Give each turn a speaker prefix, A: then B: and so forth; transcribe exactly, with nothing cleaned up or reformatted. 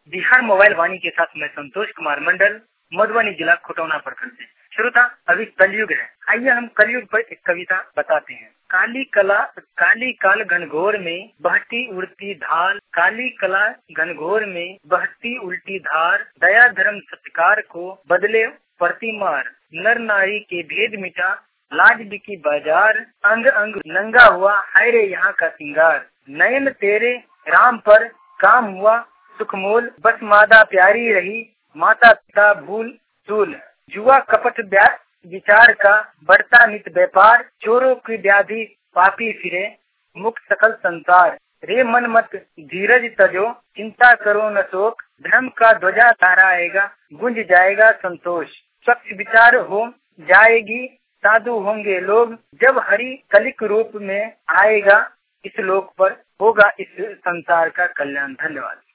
A: Bihar mobile वाणी के साथ मैं संतोष कुमार मंडल, मधुबनी जिला खुटौना प्रखंड से। श्रोता, अभी कलयुग है, आइए हम कलयुग पर एक कविता बताते हैं। काली कला काली काल घनघोर में बहती उड़ती धार, काली कला घनघोर में बहती उल्टी धार, दया धर्म सत्कार को बदले प्रतिमार, नर नारी के भेद मिटा लाज बिकी बाजार, अंग अंग नंगा हुआ है रे यहाँ का सिंगार, नयन तेरे राम पर काम हुआ सुखमोल, बस मादा प्यारी रही माता पिता भूल चूल, जुआ कपट विचार का बढ़ता नित व्यापार, चोरों की व्याधि पापी फिरे मुक्त सकल संसार, रे मन मत धीरज तजो चिंता करो न शोक, धर्म का ध्वजा लहराएगा गुंज जाएगा संतोष, स्वच्छ विचार हो जाएगी साधु होंगे लोग, जब हरि कलिक रूप में आएगा इस लोक पर होगा इस संसार का कल्याण। धन्यवाद।